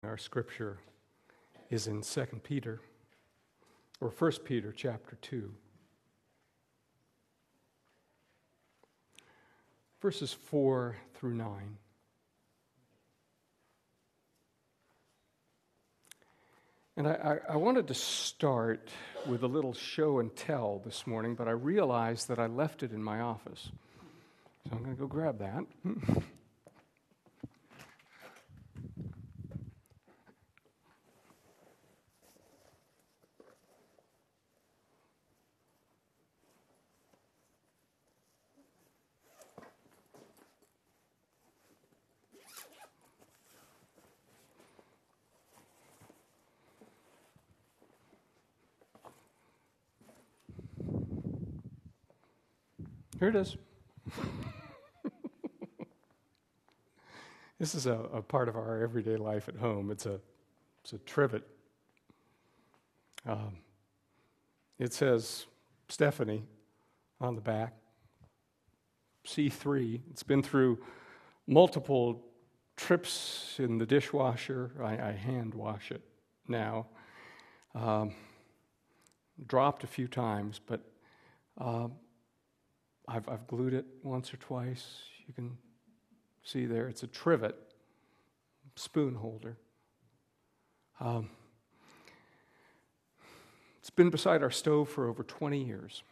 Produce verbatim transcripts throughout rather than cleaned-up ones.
Our scripture is in Second Peter, or First Peter chapter two. Verses four through nine. And I, I, I wanted to start with a little show and tell this morning, but I realized that I left it in my office. So I'm going to go grab that. Here it is. This is a, a part of our everyday life at home. It's a, it's a trivet. Um, it says Stephanie on the back. C three. It's been through multiple trips in the dishwasher. I, I hand wash it now. Um, dropped a few times, but um, I've, I've glued it once or twice. You can see there. It's a trivet spoon holder. Um, it's been beside our stove for over twenty years.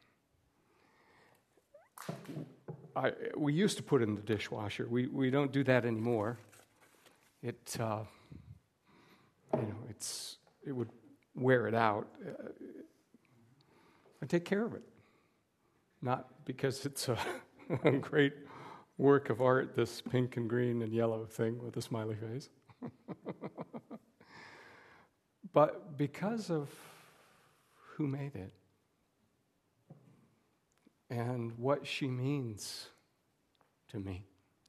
I, we used to put it in the dishwasher. We we don't do that anymore. It uh, you know it's it would wear it out. Uh, I take care of it. Not because it's a, a great work of art, this pink and green and yellow thing with a smiley face, but because of who made it and what she means to me,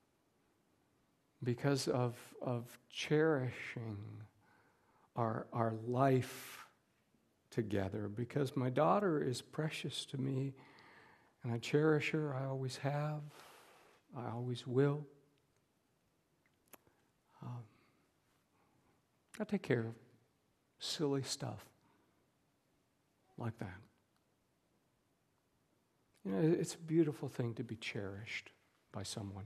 because of of cherishing our our life together, because my daughter is precious to me. And I cherish her, I always have, I always will. Um, I take care of silly stuff like that. You know, it's a beautiful thing to be cherished by someone.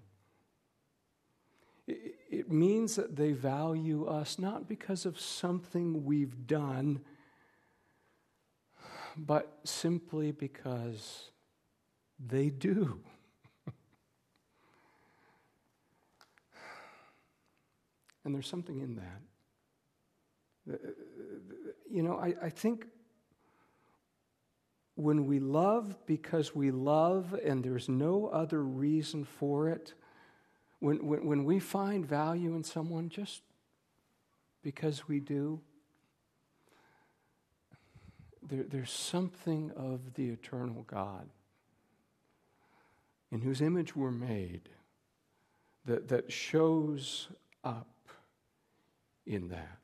It, it means that they value us not because of something we've done, but simply because they do. And there's something in that. You know, I, I think when we love because we love and there's no other reason for it, when, when, when we find value in someone just because we do, there, there's something of the eternal God in whose image we're made, that, that shows up in that.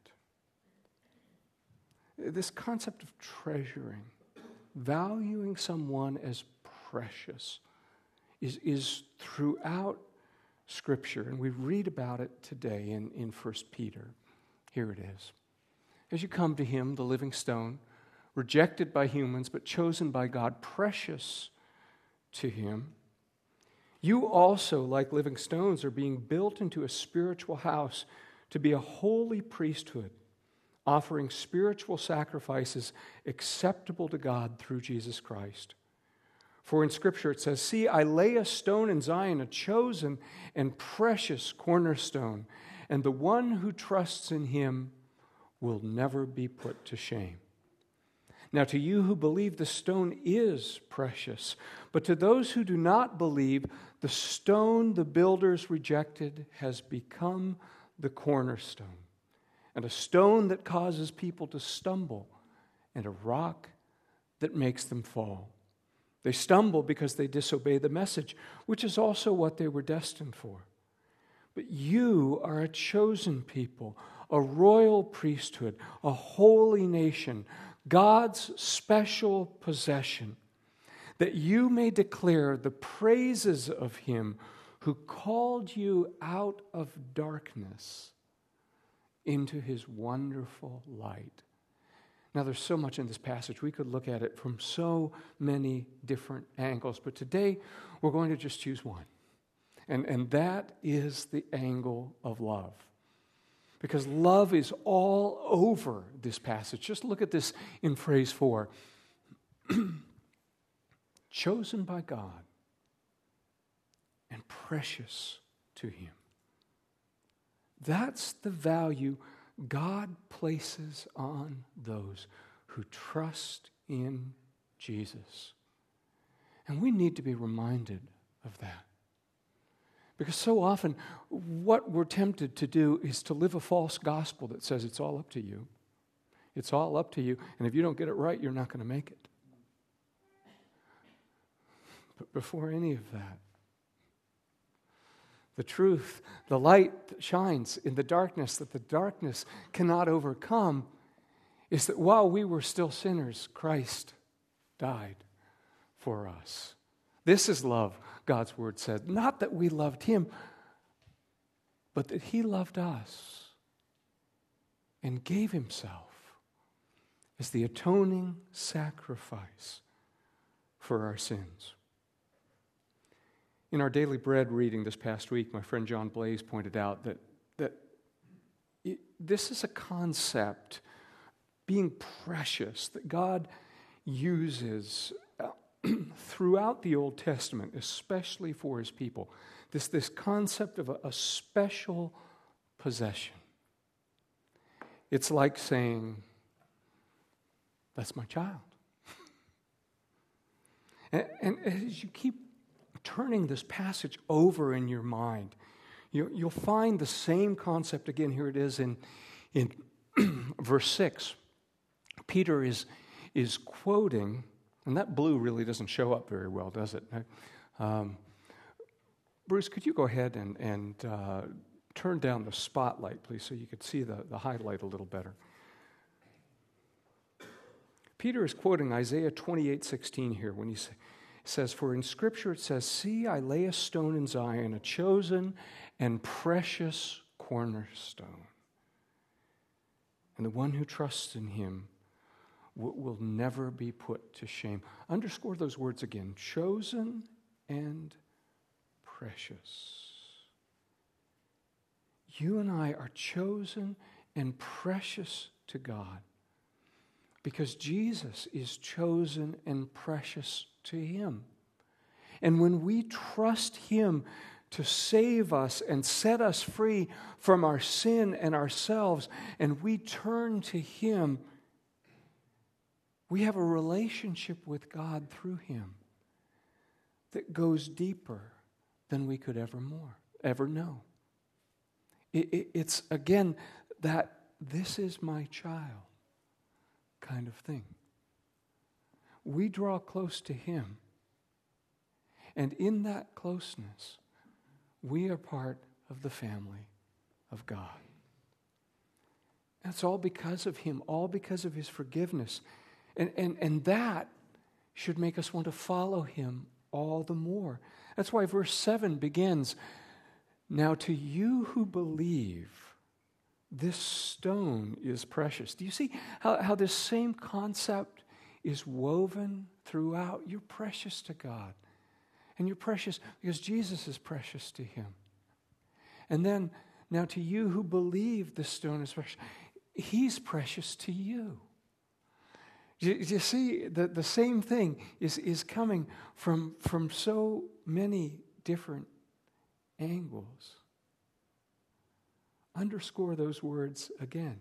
This concept of treasuring, valuing someone as precious, is, is throughout Scripture, and we read about it today in, in First Peter. Here it is. As you come to him, the living stone, rejected by humans, but chosen by God, precious to him, you also, like living stones, are being built into a spiritual house to be a holy priesthood, offering spiritual sacrifices acceptable to God through Jesus Christ. For in Scripture it says, "See, I lay a stone in Zion, a chosen and precious cornerstone, and the one who trusts in him will never be put to shame." Now to you who believe, the stone is precious, but to those who do not believe, the stone the builders rejected has become the cornerstone, and a stone that causes people to stumble, and a rock that makes them fall. They stumble because they disobey the message, which is also what they were destined for. But you are a chosen people, a royal priesthood, a holy nation, God's special possession, that you may declare the praises of him who called you out of darkness into his wonderful light. Now, there's so much in this passage. We could look at it from so many different angles, but today we're going to just choose one. And, and that is the angle of love. Because love is all over this passage. Just look at this in phrase four. Chosen by God and precious to him. That's the value God places on those who trust in Jesus. And we need to be reminded of that. Because so often, what we're tempted to do is to live a false gospel that says it's all up to you. It's all up to you, and if you don't get it right, you're not going to make it. But before any of that, the truth, the light that shines in the darkness that the darkness cannot overcome is that while we were still sinners, Christ died for us. This is love, God's word said. Not that we loved him, but that he loved us and gave himself as the atoning sacrifice for our sins. In our daily bread reading this past week, my friend John Blaze pointed out that, that it, this is a concept, being precious, that God uses throughout the Old Testament, especially for his people. This, this concept of a, a special possession. It's like saying, that's my child. and, and as you keep turning this passage over in your mind, you, you'll find the same concept again. Here it is in, in verse six. Peter is, is quoting, and that blue really doesn't show up very well, does it? Um, Bruce, could you go ahead and, and uh, turn down the spotlight, please, so you could see the, the highlight a little better. Peter is quoting Isaiah twenty-eight sixteen here when he sa- says, for in Scripture it says, see, I lay a stone in Zion, a chosen and precious cornerstone. And the one who trusts in him w- will never be put to shame. Underscore those words again, chosen and precious. You and I are chosen and precious to God because Jesus is chosen and precious to him. And when we trust him to save us and set us free from our sin and ourselves, and we turn to him, we have a relationship with God through him that goes deeper than we could ever more, ever know. It, it, it's, again, that this is my child kind of thing. We draw close to him, and in that closeness, we are part of the family of God. That's all because of him, all because of his forgiveness. And, and, and that should make us want to follow him all the more. That's why verse seven begins, now to you who believe, this stone is precious. Do you see how, how this same concept is woven throughout? You're precious to God. And you're precious because Jesus is precious to him. And then, now to you who believe this stone is precious, he's precious to you. You, you see, the, the same thing is, is coming from, from so many different angles. Underscore those words again.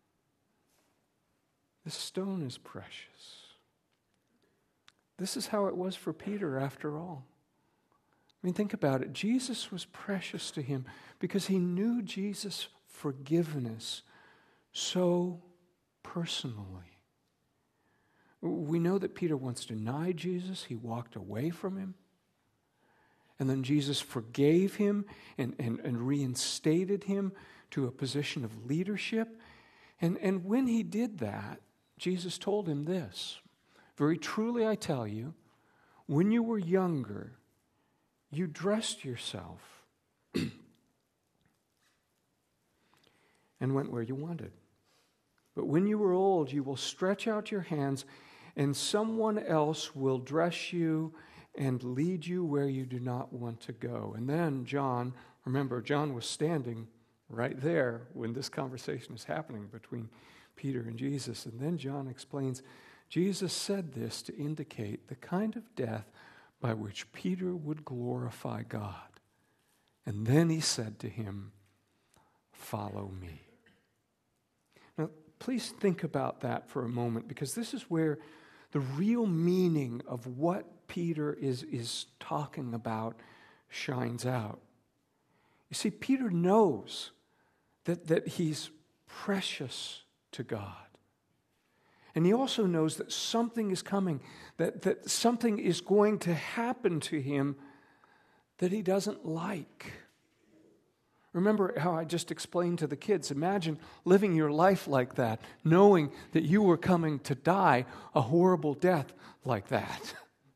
The stone is precious. This is how it was for Peter after all. I mean, think about it. Jesus was precious to him because he knew Jesus' forgiveness so personally. We know that Peter once denied Jesus. He walked away from him. And then Jesus forgave him and, and, and reinstated him to a position of leadership. And, and when he did that, Jesus told him this, very truly I tell you, when you were younger, you dressed yourself and went where you wanted. But when you are old, you will stretch out your hands, and someone else will dress you and lead you where you do not want to go. And then John, remember, John was standing right there when this conversation is happening between Peter and Jesus. And then John explains, Jesus said this to indicate the kind of death by which Peter would glorify God. And then he said to him, follow me. Now, please think about that for a moment, because this is where the real meaning of what Peter is, is talking about shines out. You see, Peter knows that, that he's precious to God. And he also knows that something is coming, that, that something is going to happen to him that he doesn't like. Remember how I just explained to the kids, imagine living your life like that, knowing that you were coming to die a horrible death like that.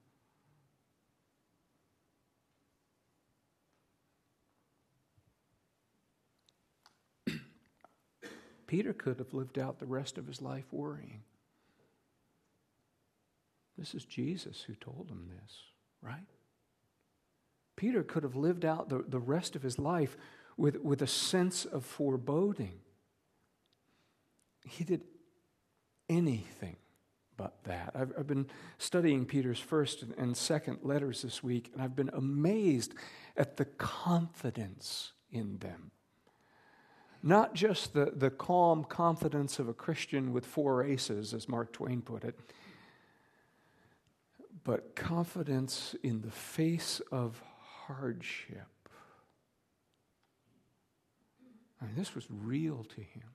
Peter could have lived out the rest of his life worrying. This is Jesus who told him this, right? Peter could have lived out the, the rest of his life with, with a sense of foreboding. He did anything but that. I've, I've been studying Peter's first and second letters this week, and I've been amazed at the confidence in them. Not just the, the calm confidence of a Christian with four aces, as Mark Twain put it, but confidence in the face of hardship. I mean, this was real to him.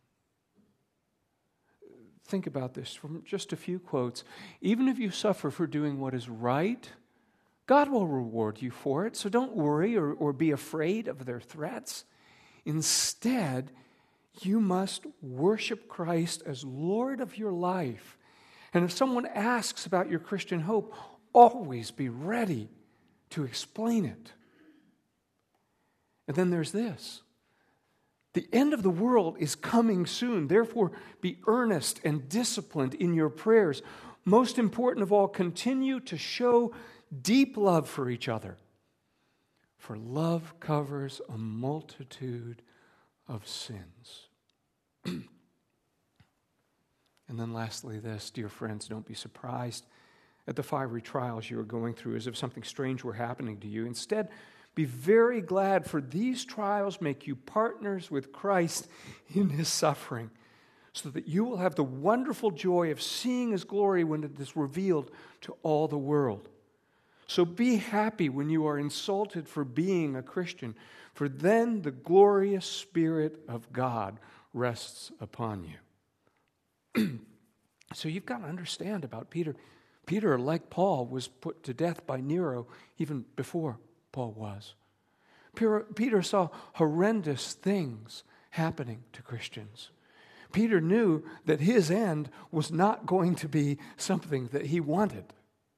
Think about this from just a few quotes. Even if you suffer for doing what is right, God will reward you for it, so don't worry or, or be afraid of their threats. Instead, you must worship Christ as Lord of your life. And if someone asks about your Christian hope, always be ready to explain it. And then there's this. The end of the world is coming soon. Therefore, be earnest and disciplined in your prayers. Most important of all, continue to show deep love for each other. For love covers a multitude of sins. And then lastly this, dear friends, don't be surprised at the fiery trials you are going through as if something strange were happening to you. Instead, be very glad, for these trials make you partners with Christ in his suffering, so that you will have the wonderful joy of seeing his glory when it is revealed to all the world. So be happy when you are insulted for being a Christian, for then the glorious Spirit of God rests upon you. So you've got to understand about Peter. Peter, like Paul, was put to death by Nero even before Paul was. Peter saw horrendous things happening to Christians. Peter knew that his end was not going to be something that he wanted.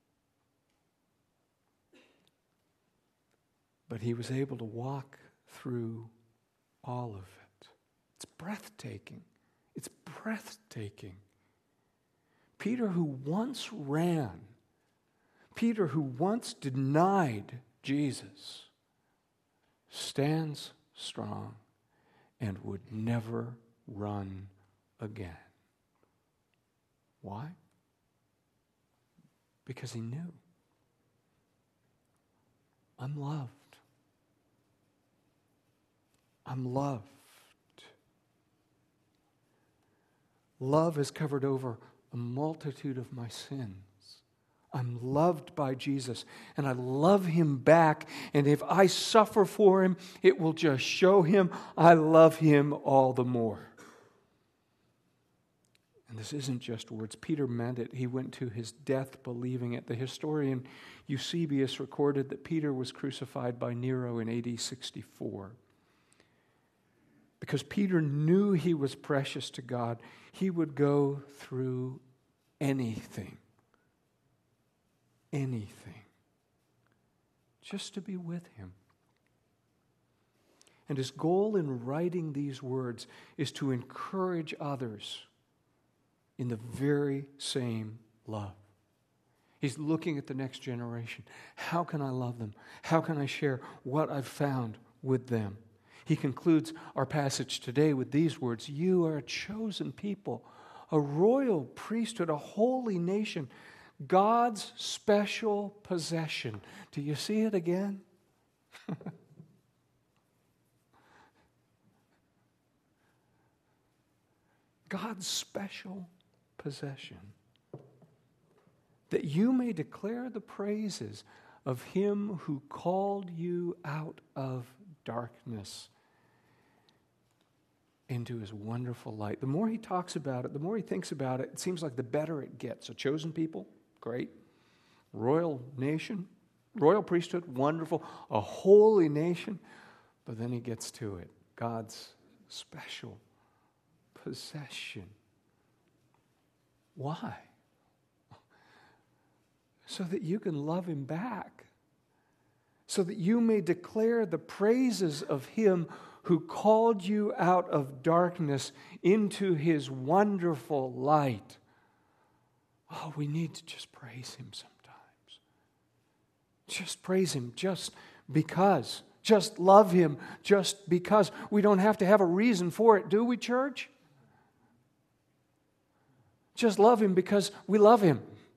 But he was able to walk through all of it. It's breathtaking. It's breathtaking. Peter, who once ran, Peter, who once denied Jesus, stands strong and would never run again. Why? Because he knew. I'm loved. I'm loved. Love has covered over a multitude of my sins. I'm loved by Jesus, and I love him back. And if I suffer for him, it will just show him I love him all the more. And this isn't just words. Peter meant it. He went to his death believing it. The historian Eusebius recorded that Peter was crucified by Nero in A D sixty-four. Because Peter knew he was precious to God, he would go through anything. Anything. Just to be with him. And his goal in writing these words is to encourage others in the very same love. He's looking at the next generation. How can I love them? How can I share what I've found with them? He concludes our passage today with these words: you are a chosen people, a royal priesthood, a holy nation, God's special possession. Do you see it again? God's special possession, that you may declare the praises of him who called you out of darkness into his wonderful light. The more he talks about it, the more he thinks about it, it seems like the better it gets. A chosen people, great. Royal nation, royal priesthood, wonderful. A holy nation. But then he gets to it. God's special possession. Why? So that you can love him back. So that you may declare the praises of him who called you out of darkness into his wonderful light. Oh, we need to just praise him sometimes. Just praise him just because. Just love him just because. We don't have to have a reason for it, do we, church? Just love him because we love him.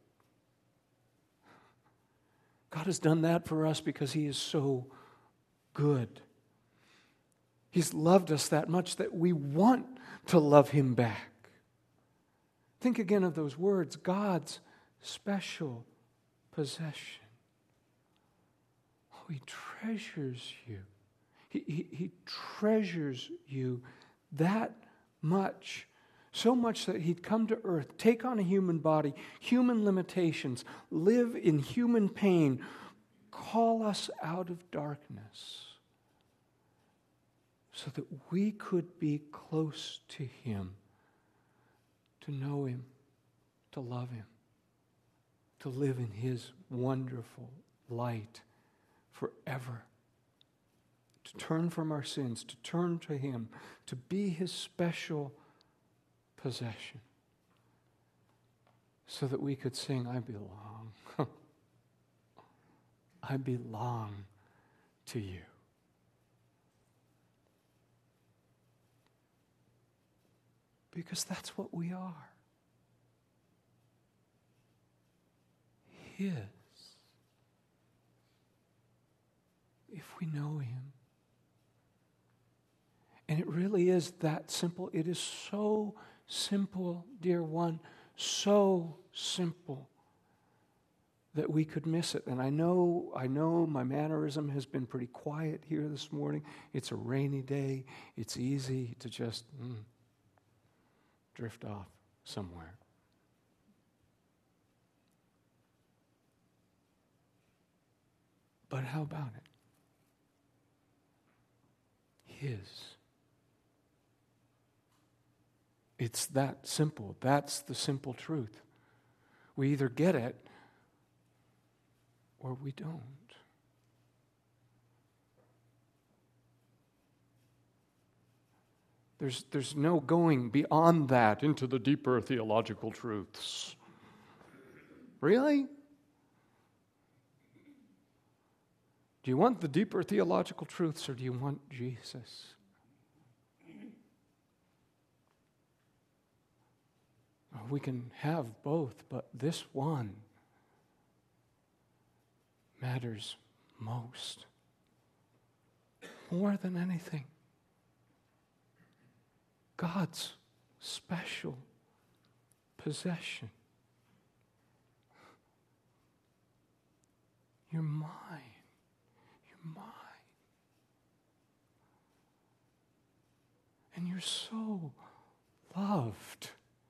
God has done that for us because he is so good. He's loved us that much that we want to love him back. Think again of those words, God's special possession. Oh, he treasures you. He, he, he treasures you that much. So much that he'd come to earth, take on a human body, human limitations, live in human pain, call us out of darkness so that we could be close to him, to know him, to love him, to live in his wonderful light forever, to turn from our sins, to turn to him, to be his special possession, so that we could sing, I belong. I belong to you. Because that's what we are. His. If we know him. And it really is that simple. It is so simple, dear one, so simple that we could miss it. And I know, I know my mannerism has been pretty quiet here this morning. It's a rainy day. It's easy to just mm, drift off somewhere. But how about it? His. It's that simple. That's the simple truth. We either get it or we don't. There's, there's no going beyond that into the deeper theological truths. Really? Do you want the deeper theological truths or do you want Jesus? We can have both, but this one matters most. More than anything. God's special possession. You're mine. You're mine. And you're so loved.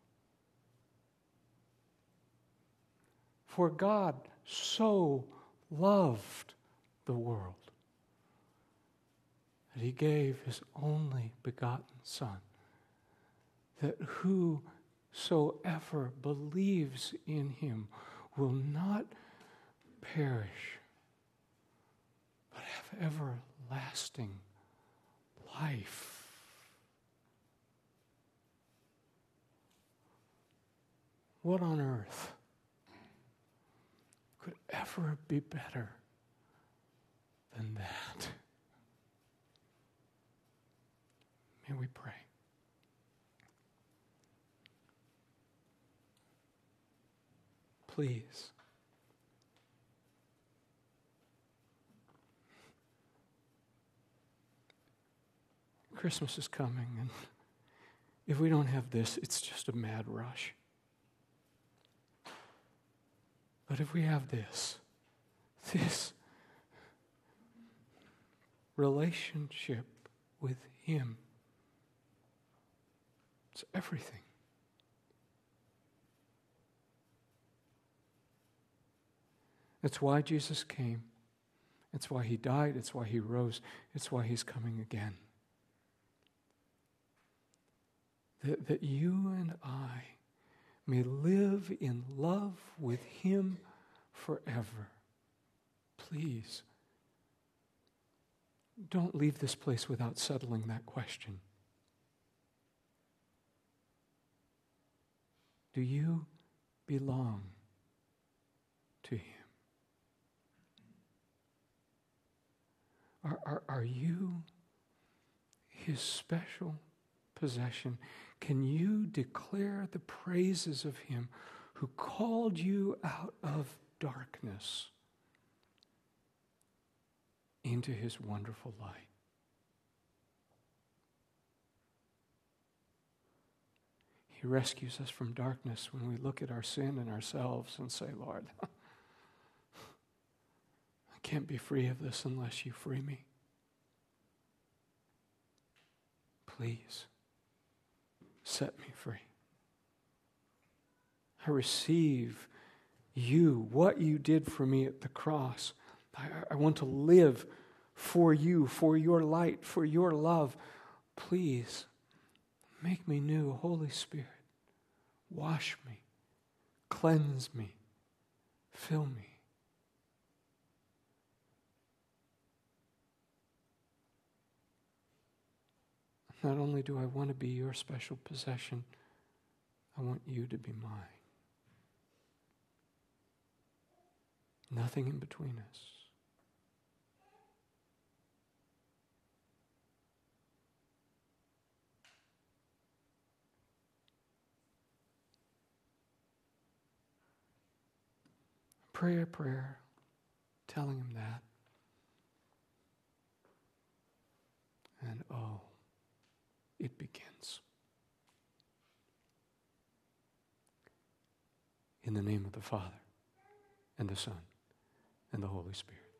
For God so loved the world that he gave his only begotten Son, that whosoever believes in him will not perish, but have everlasting life. What on earth could ever be better than that? May we pray. Please. Christmas is coming, and if we don't have this, it's just a mad rush. But if we have this, this relationship with Him, it's everything. It's why Jesus came. It's why He died. It's why He rose. It's why He's coming again. That, that you and I may live in love with Him forever. Please, don't leave this place without settling that question. Do you belong to Him? Are, are, are you His special possession? Can you declare the praises of Him who called you out of darkness into His wonderful light? He rescues us from darkness when we look at our sin and ourselves and say, Lord, I can't be free of this unless you free me. Please, set me free. I receive you, what you did for me at the cross. I, I want to live for you, for your light, for your love. Please, make me new, Holy Spirit. Wash me, cleanse me, fill me. Not only do I want to be your special possession, I want you to be mine. Nothing in between us. Pray a prayer telling Him that. And oh, it begins. In the name of the Father, and the Son, and the Holy Spirit.